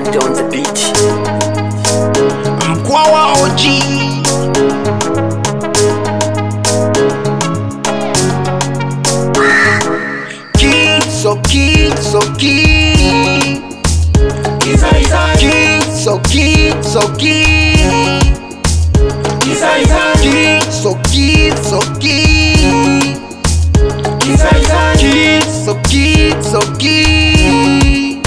Kid on the beat. Mkwawa OG. Kid so kid so kid. Kid so kid so kid. Kid so kid so kid. Kid so kid so kid.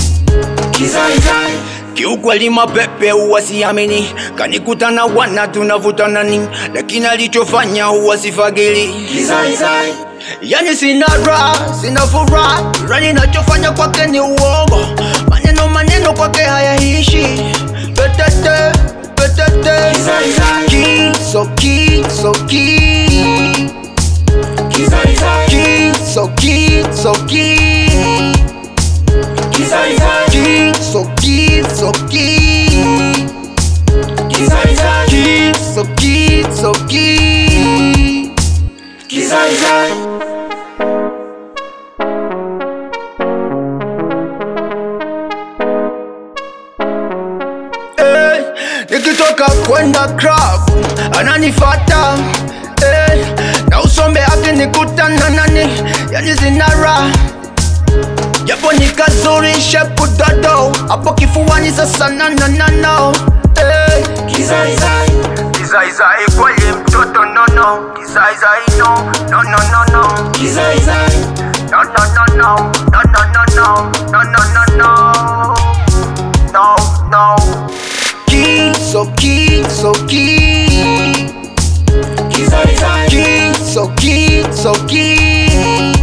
Kiukweli mapepe huwa siamini, kanikuta na wana tunavutana ni, lakini alichofanya huwa sifagili. Yani sina raha, sina furaha, rani nachofanya kwake ni uongo, maneno kwake hayaishi. Petete, petete. Kid so kid so kid. Kid so kid so kid. Kid so kid so kid. Kid so kid so kid. Nikitoka kwenda club ananifata, na usombe akinikuta na nani, yani zinara japo ni kazuri shepu dodo, hapo kifuani sasa no. Kizaizai kweli mtoto no. Kizaizai no. Kizaizai no. Kid so kid so kid. Kid so kid so kid.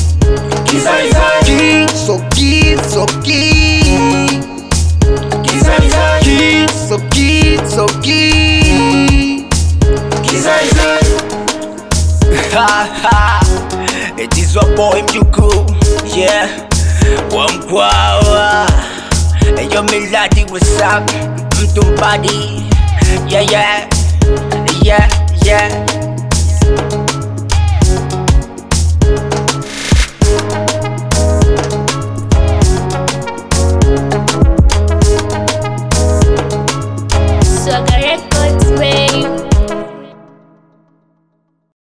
Kid so kid so kid. Kid so kid so kid. It is your boy Mjuku, yeah. Wamkwawa. And your melody was up, mtumbadi. Yeah.